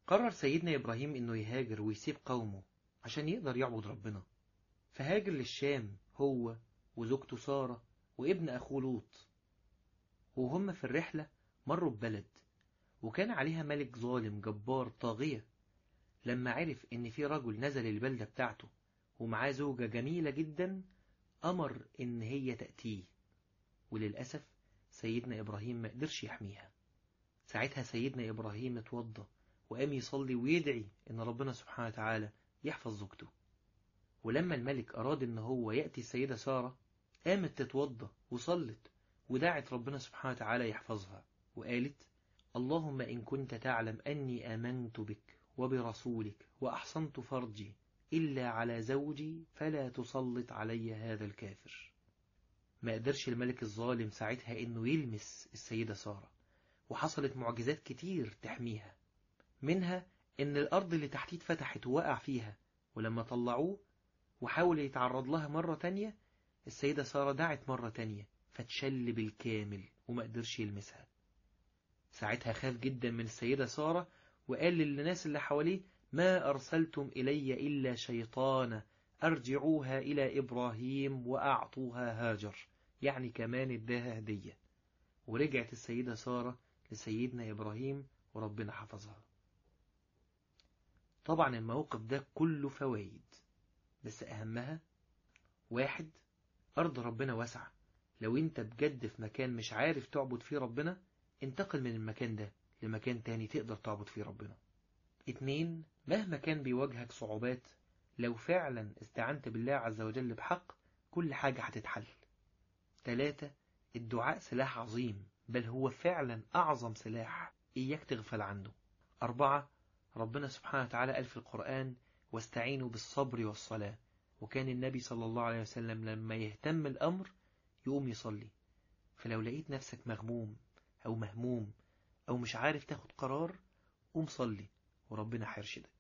قرر سيدنا إبراهيم إنه يهاجر ويسيب قومه عشان يقدر يعبد ربنا، فهاجر للشام هو وزوجته سارة وابن أخوه لوط. وهم في الرحلة مروا ببلد وكان عليها ملك ظالم جبار طاغية. لما عرف إن في رجل نزل البلدة بتاعته ومعاه زوجة جميلة جدا، أمر إن هي تأتيه، وللأسف سيدنا إبراهيم ما قدرش يحميها. ساعتها سيدنا إبراهيم اتوضى وقام يصلي ويدعي إن ربنا سبحانه وتعالى يحفظ زوجته. ولما الملك أراد إن هو يأتي السيدة سارة، قامت تتوضى وصلت ودعت ربنا سبحانه وتعالى يحفظها، وقالت: اللهم إن كنت تعلم أني آمنت بك وبرسولك وأحصنت فرجي إلا على زوجي فلا تسلط علي هذا الكافر. ما قدرش الملك الظالم ساعتها إنه يلمس السيدة سارة، وحصلت معجزات كتير تحميها، منها إن الأرض اللي تحتيه اتفتحت ووقع فيها، ولما طلعوه وحاول يتعرض لها مرة تانية، السيدة سارة دعت مرة تانية فتشل بالكامل وما قدرش يلمسها. ساعتها خاف جدا من السيدة سارة وقال للناس اللي حواليه: ما أرسلتم إلي إلا شيطانا، أرجعوها إلى إبراهيم وأعطوها هاجر، يعني كمان اداها هدية. ورجعت السيدة سارة لسيدنا إبراهيم وربنا حفظها. طبعا الموقف ده كله فوائد، بس أهمها: 1. أرض ربنا واسعة، لو انت بجد في مكان مش عارف تعبد فيه ربنا، انتقل من المكان ده لمكان تاني تقدر تعبد فيه ربنا. 2. مهما كان بيواجهك صعوبات، لو فعلا استعنت بالله عز وجل بحق كل حاجة هتتحل. 3. الدعاء سلاح عظيم، بل هو فعلا أعظم سلاح، إياك تغفل عنه. 4. ربنا سبحانه وتعالى قال في القرآن: واستعينوا بالصبر والصلاة. وكان النبي صلى الله عليه وسلم لما يهتم الأمر يقوم يصلي. فلو لقيت نفسك مغموم أو مهموم أو مش عارف تاخد قرار، قوم صلي وربنا هيرشدك.